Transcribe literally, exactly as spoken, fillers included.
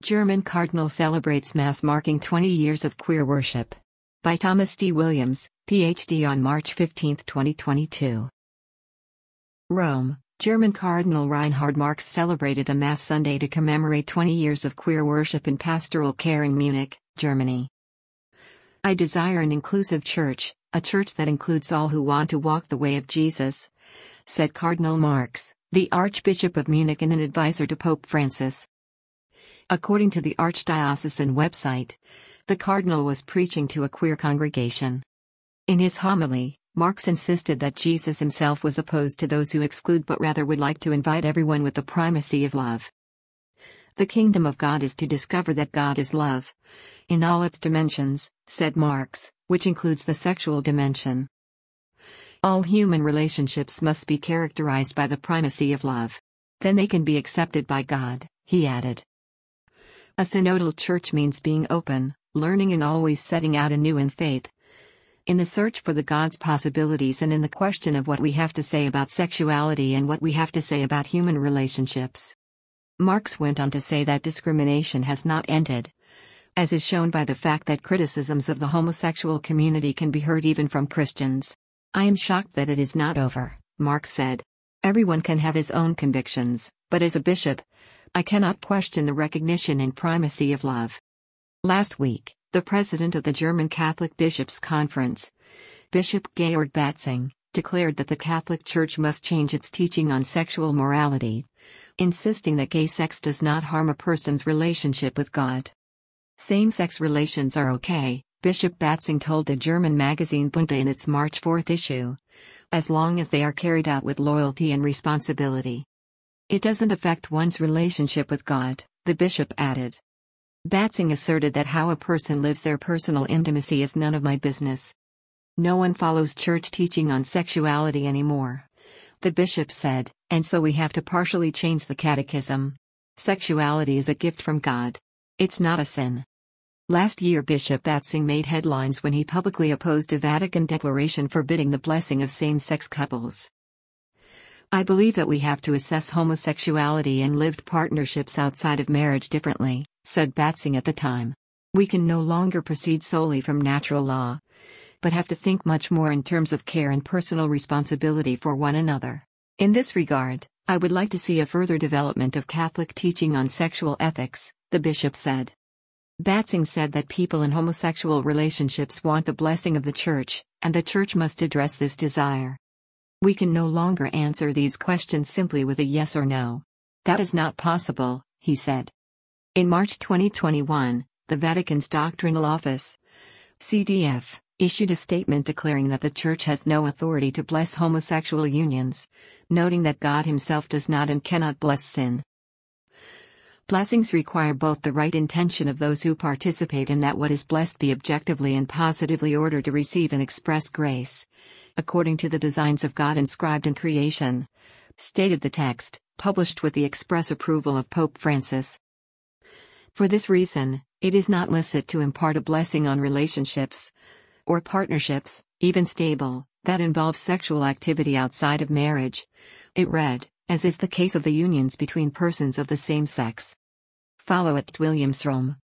German Cardinal celebrates Mass marking twenty years of queer worship. By Thomas D. Williams, P H D on March fifteenth, twenty twenty-two. Rome, German Cardinal Reinhard Marx celebrated a Mass Sunday to commemorate twenty years of queer worship in pastoral care in Munich, Germany. I desire an inclusive church, a church that includes all who want to walk the way of Jesus, said Cardinal Marx, the Archbishop of Munich and an advisor to Pope Francis. According to the Archdiocesan website, the Cardinal was preaching to a queer congregation. In his homily, Marx insisted that Jesus himself was opposed to those who exclude but rather would like to invite everyone with the primacy of love. The kingdom of God is to discover that God is love, in all its dimensions, said Marx, which includes the sexual dimension. All human relationships must be characterized by the primacy of love. Then they can be accepted by God, he added. A synodal church means being open, learning and always setting out anew in faith. In the search for the God's possibilities and in the question of what we have to say about sexuality and what we have to say about human relationships. Marx went on to say that discrimination has not ended, as is shown by the fact that criticisms of the homosexual community can be heard even from Christians. I am shocked that it is not over, Marx said. Everyone can have his own convictions, but as a bishop, I cannot question the recognition and primacy of love. Last week, the president of the German Catholic Bishops' Conference, Bishop Georg Batzing, declared that the Catholic Church must change its teaching on sexual morality, insisting that gay sex does not harm a person's relationship with God. Same-sex relations are okay, Bishop Batzing told the German magazine Bunte in its March fourth issue, as long as they are carried out with loyalty and responsibility. It doesn't affect one's relationship with God, the bishop added. Batzing asserted that how a person lives their personal intimacy is none of my business. No one follows church teaching on sexuality anymore, the bishop said, and so we have to partially change the catechism. Sexuality is a gift from God. It's not a sin. Last year Bishop Batzing made headlines when he publicly opposed a Vatican declaration forbidding the blessing of same-sex couples. I believe that we have to assess homosexuality and lived partnerships outside of marriage differently, said Batzing at the time. We can no longer proceed solely from natural law, but have to think much more in terms of care and personal responsibility for one another. In this regard, I would like to see a further development of Catholic teaching on sexual ethics, the bishop said. Batzing said that people in homosexual relationships want the blessing of the Church, and the Church must address this desire. We can no longer answer these questions simply with a yes or no. That is not possible, he said. In March twenty twenty-one, the Vatican's Doctrinal Office, C D F, issued a statement declaring that the Church has no authority to bless homosexual unions, noting that God himself does not and cannot bless sin. Blessings require both the right intention of those who participate and that what is blessed be objectively and positively ordered to receive and express grace, according to the designs of God inscribed in creation, stated the text, published with the express approval of Pope Francis. For this reason, it is not licit to impart a blessing on relationships, or partnerships, even stable, that involve sexual activity outside of marriage, it read, as is the case of the unions between persons of the same sex. Follow at Williams Rome.